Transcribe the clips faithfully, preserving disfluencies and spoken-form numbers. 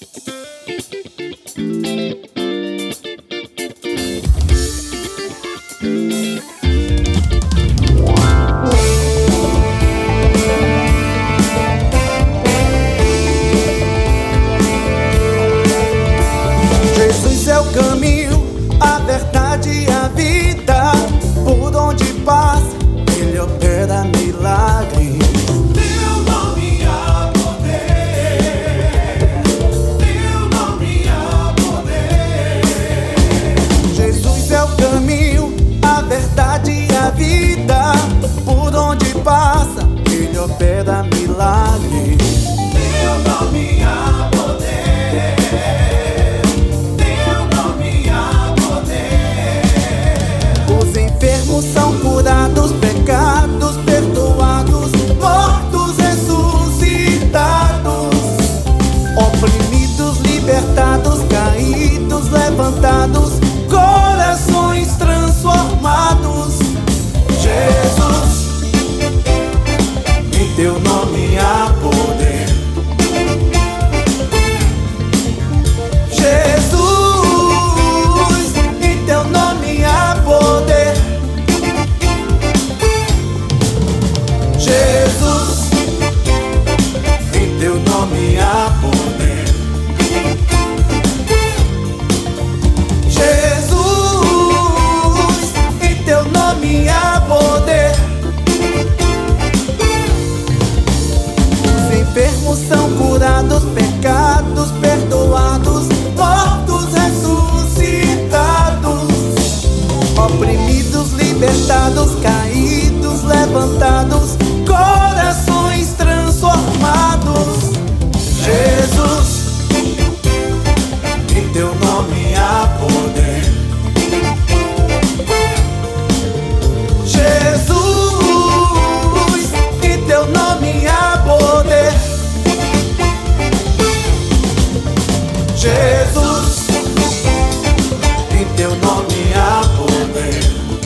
Jesus é o caminho, a verdade e a vida. Por onde passa, Ele opera milagre. Teu nome há poder, Teu nome há poder. Jesus é o caminho, a verdade e a vida. Por onde passa, Ele opera milagre. Teu nome há poder, Teu nome há poder. Os enfermos são curados, pecados perdoados, mortos ressuscitados, oprimidos libertados, caídos levantados, corações transformados. Jesus, em Teu nome há poder. Jesus, em Teu nome há poder. Jesus, em Teu nome há poder. Jesus, em Teu nome há poder. Os enfermos são curados, pecados perdoados, mortos ressuscitados, oprimidos libertados, caídos levantados, corações transformados. Jesus, em Teu nome há poder. Jesus, em Teu nome há poder. Jesus, em Teu nome há poder.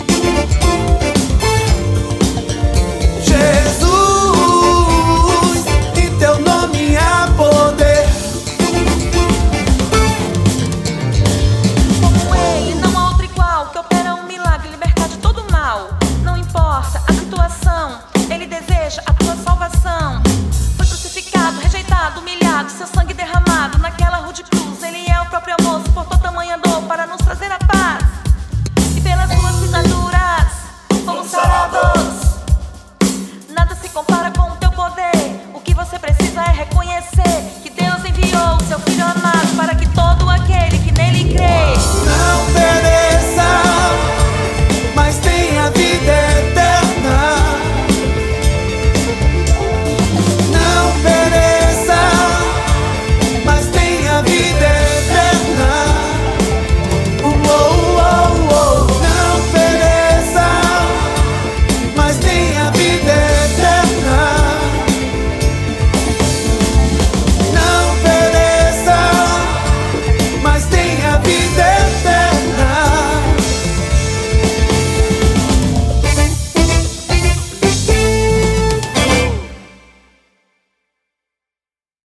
Jesus, em Teu nome há poder. Como Ele, não há outro igual, que opera um milagre, libertar de todo mal. Não importa a situação, Ele deseja a tua salvação. Foi crucificado, rejeitado, humilhado, seu sangue derramado naquela rude cruz.